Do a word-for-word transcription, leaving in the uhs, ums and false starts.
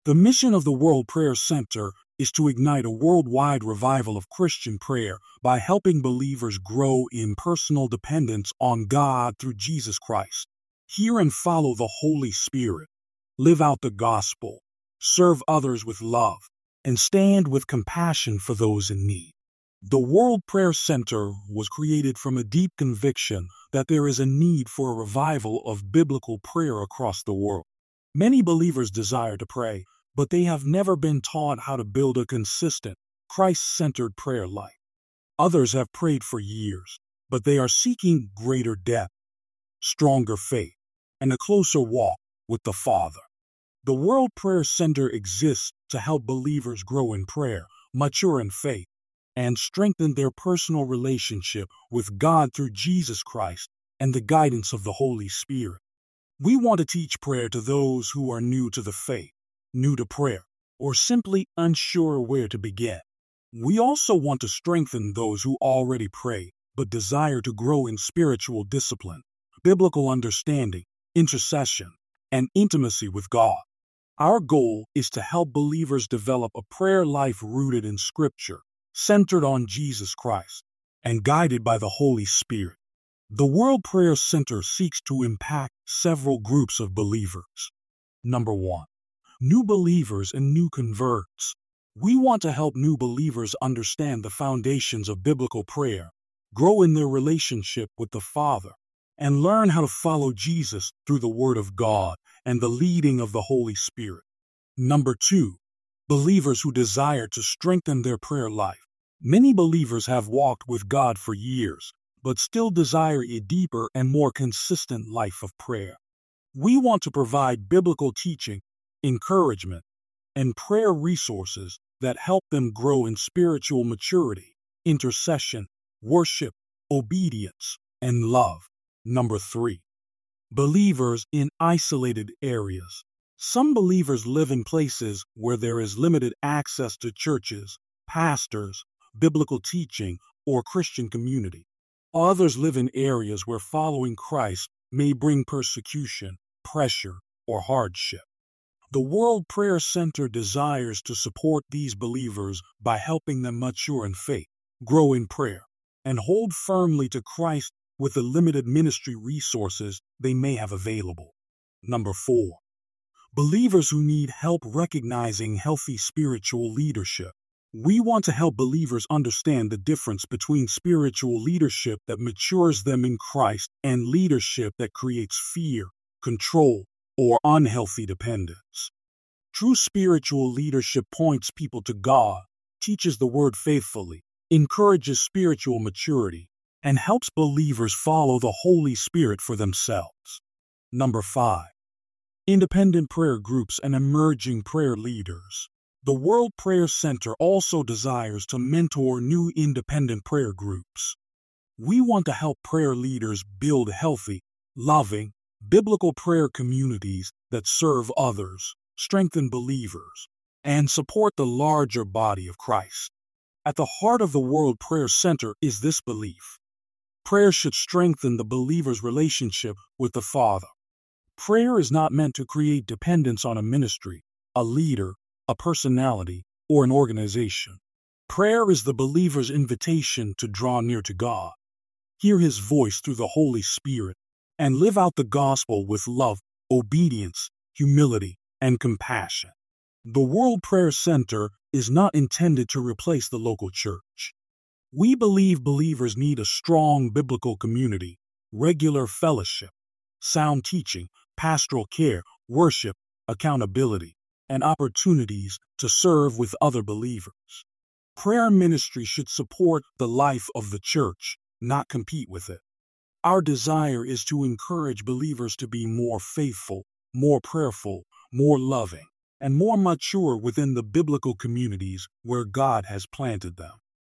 The mission of the World Prayer Center is to ignite a worldwide revival of Christian prayer by helping believers grow in personal dependence on God through Jesus Christ. Hear and follow the Holy Spirit, live out the gospel, serve others with love, and stand with compassion for those in need. The World Prayer Center was created from a deep conviction that there is a need for a revival of biblical prayer across the world. Many believers desire to pray, but they have never been taught how to build a consistent, Christ-centered prayer life. Others have prayed for years, but they are seeking greater depth, stronger faith, and a closer walk with the Father. The World Prayer Center exists to help believers grow in prayer, mature in faith, and strengthen their personal relationship with God through Jesus Christ and the guidance of the Holy Spirit. We want to teach prayer to those who are new to the faith, new to prayer, or simply unsure where to begin. We also want to strengthen those who already pray but desire to grow in spiritual discipline, biblical understanding, intercession, and intimacy with God. Our goal is to help believers develop a prayer life rooted in Scripture, centered on Jesus Christ, and guided by the Holy Spirit. The World Prayer Center seeks to impact several groups of believers. Number one, new believers and new converts. We want to help new believers understand the foundations of biblical prayer, grow in their relationship with the Father, and learn how to follow Jesus through the Word of God and the leading of the Holy Spirit. Number two, believers who desire to strengthen their prayer life. Many believers have walked with God for years, but still desire a deeper and more consistent life of prayer. We want to provide biblical teaching, encouragement, and prayer resources that help them grow in spiritual maturity, intercession, worship, obedience, and love. Number three, believers in isolated areas. Some believers live in places where there is limited access to churches, pastors, biblical teaching, or Christian community. Others live in areas where following Christ may bring persecution, pressure, or hardship. The World Prayer Center desires to support these believers by helping them mature in faith, grow in prayer, and hold firmly to Christ with the limited ministry resources they may have available. Number four, believers who need help recognizing healthy spiritual leadership. We want to help believers understand the difference between spiritual leadership that matures them in Christ and leadership that creates fear, control, or unhealthy dependence. True spiritual leadership points people to God, teaches the Word faithfully, encourages spiritual maturity, and helps believers follow the Holy Spirit for themselves. Number five, independent prayer groups and emerging prayer leaders. The World Prayer Center also desires to mentor new independent prayer groups. We want to help prayer leaders build healthy, loving, biblical prayer communities that serve others, strengthen believers, and support the larger body of Christ. At the heart of the World Prayer Center is this belief: prayer should strengthen the believer's relationship with the Father. Prayer is not meant to create dependence on a ministry, a leader, a personality, or an organization. Prayer is the believer's invitation to draw near to God, hear His voice through the Holy Spirit, and live out the gospel with love, obedience, humility, and compassion. The World Prayer Center is not intended to replace the local church. We believe believers need a strong biblical community, regular fellowship, sound teaching, pastoral care, worship, accountability, and opportunities to serve with other believers. Prayer ministry should support the life of the church, not compete with it. Our desire is to encourage believers to be more faithful, more prayerful, more loving, and more mature within the biblical communities where God has planted them.